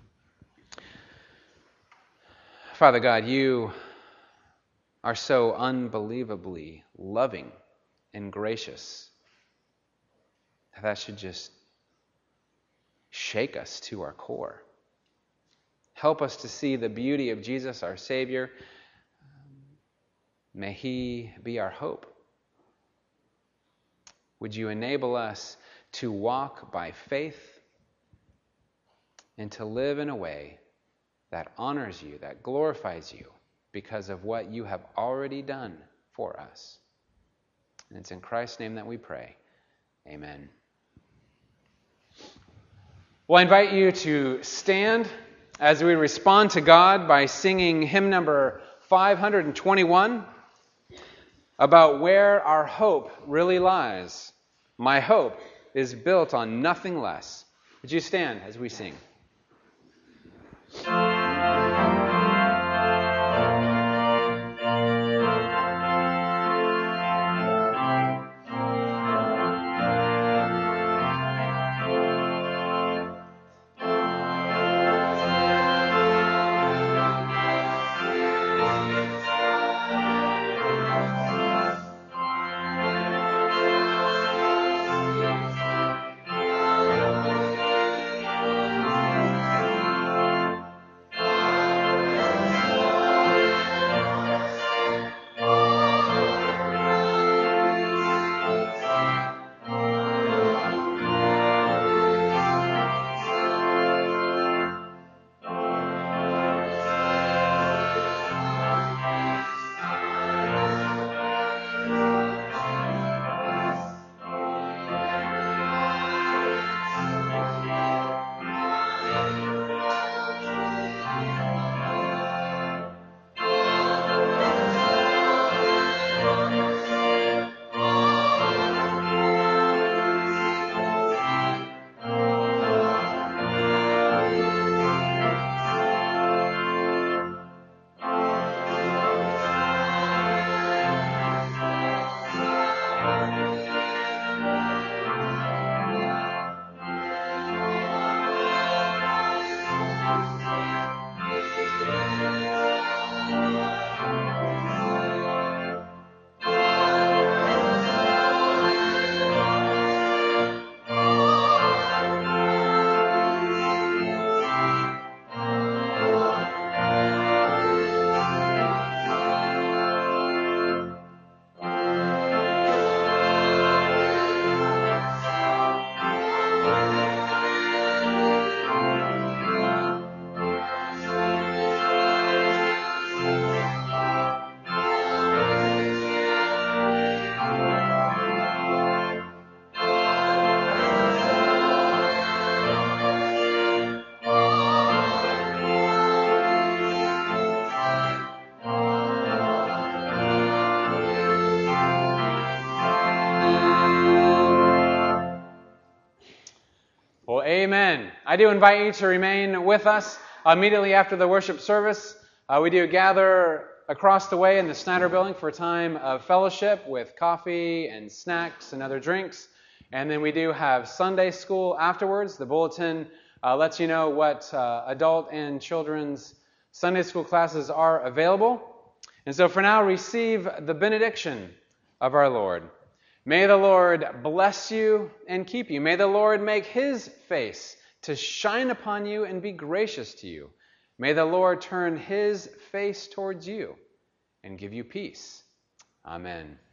Father God, you are so unbelievably loving and gracious. That should just shake us to our core. Help us to see the beauty of Jesus, our Savior. May he be our hope. Would you enable us to walk by faith and to live in a way that honors you, that glorifies you because of what you have already done for us. And it's in Christ's name that we pray. Amen. Well, I invite you to stand as we respond to God by singing hymn number 521 about where our hope really lies. My hope is built on nothing less. Would you stand as we sing? Amen. I do invite you to remain with us immediately after the worship service. We do gather across the way in the Snyder Building for a time of fellowship with coffee and snacks and other drinks. And then we do have Sunday school afterwards. The bulletin lets you know what adult and children's Sunday school classes are available. And so for now, receive the benediction of our Lord. May the Lord bless you and keep you. May the Lord make his face to shine upon you and be gracious to you. May the Lord turn his face towards you and give you peace. Amen.